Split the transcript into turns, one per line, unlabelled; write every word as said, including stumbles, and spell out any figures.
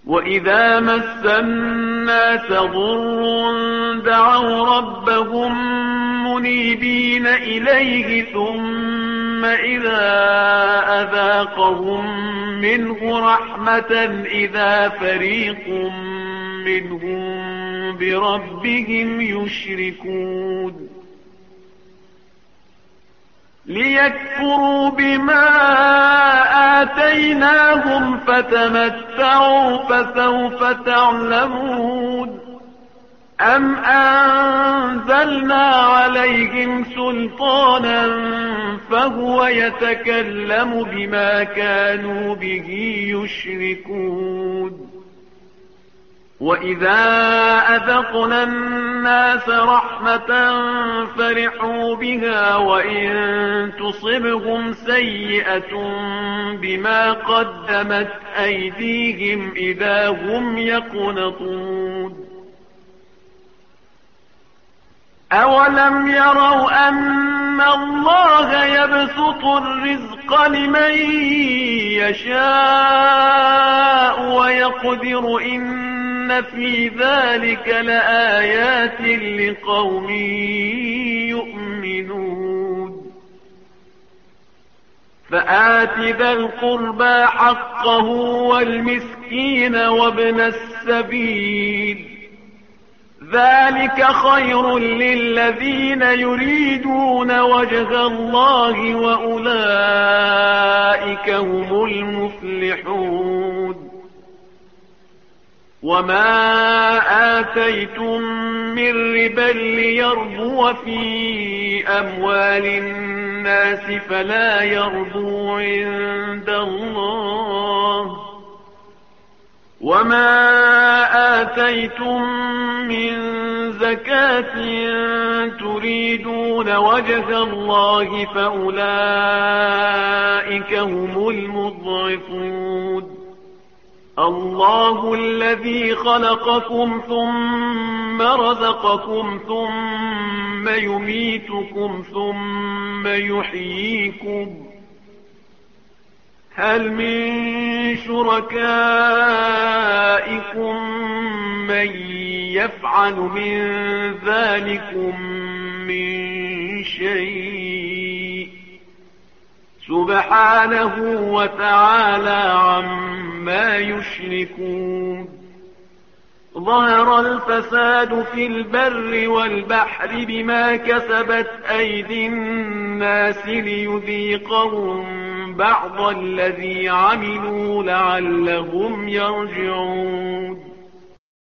وإذا مس الناس ضر دعوا ربهم منيبين إليه ثم إذا أذاقهم منه رحمة إذا فريق منهم بربهم يشركون ليكفروا بما آتيناهم فتمتعوا فسوف تعلمون أم أنزلنا عليهم سلطانا فهو يتكلم بما كانوا به يشركون وإذا أذقنا الناس رحمة فرحوا بها وإن تصبهم سيئة بما قدمت أيديهم إذا هم يقنطون أولم يروا أن الله يبسط الرزق لمن يشاء ويقدر إن في ذلك لآيات لقوم يؤمنون فآت ذا القربى حقه والمسكين وابن السبيل ذلك خير للذين يريدون وجه الله وأولئك هم المفلحون وما آتيتم من ربا ليربو في أموال الناس فلا يربو عند الله وما آتيتم من زكاة تريدون وجه الله فأولئك هم المضعفون الله الذي خلقكم ثم رزقكم ثم يميتكم ثم يحييكم هل من شركائكم من يفعل من ذلكم من شيء سبحانه وتعالى عما يشركون ظهر الفساد في البر والبحر بما كسبت أيدي الناس ليذيقهم بعض الذي عملوا لعلهم يرجعون